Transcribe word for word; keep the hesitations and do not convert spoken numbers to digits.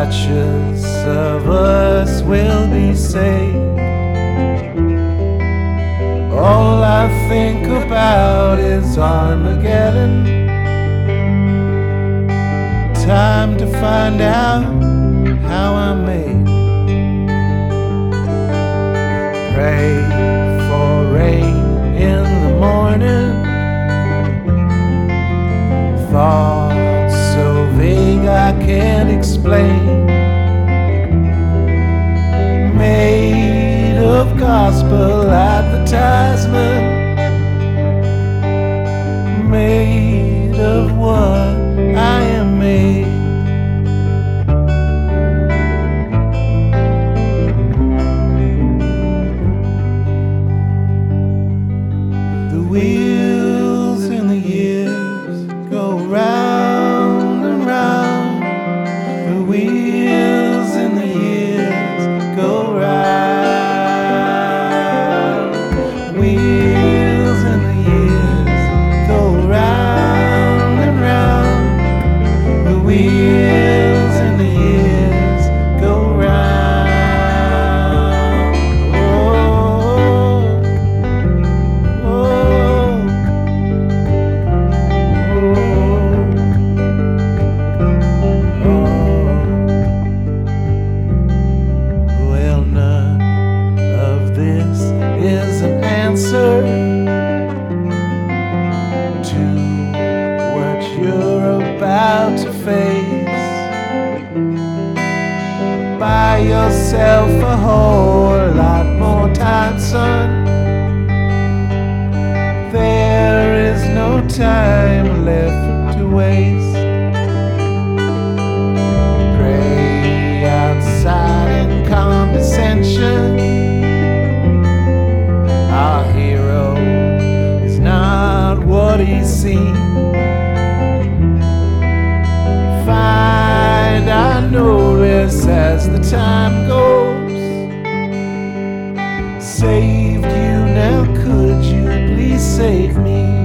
batches of us will be saved. All I think about is Armageddon. Time to find out how I'm made. Pray for rain in the morning. Thoughts so vague I can't explain. Made of gospel advertisement. Made of what I am made. The wheels in the years go round and round. The wheels in the years go round. Wheels in the years go round and round. The wheels in the years go round. Oh, oh, oh, oh. Well, none of this is an answer to what you're about to face. Buy yourself a whole lot more time, son. There is no time left to waste. Pray outside in condescension. Our hero is not what he's seen. Find I notice as the time goes. Saved you, now could you please save me?